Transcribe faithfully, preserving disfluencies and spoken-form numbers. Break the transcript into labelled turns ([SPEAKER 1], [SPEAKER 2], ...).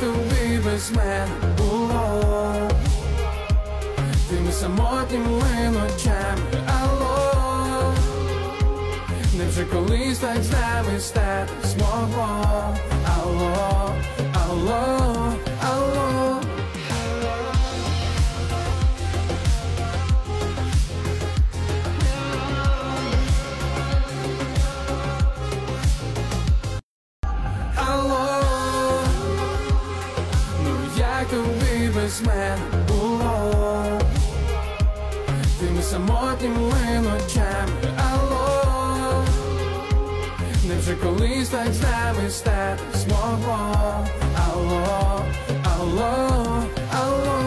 [SPEAKER 1] тобі без мене було тими самотніми ночами? Алло, невже колись так з нами статись могло? Алло, алло, алло. Тобі без мене було тими самотніми ночами? Алло, невже колись так з нами статись могло? Алло, алло, алло.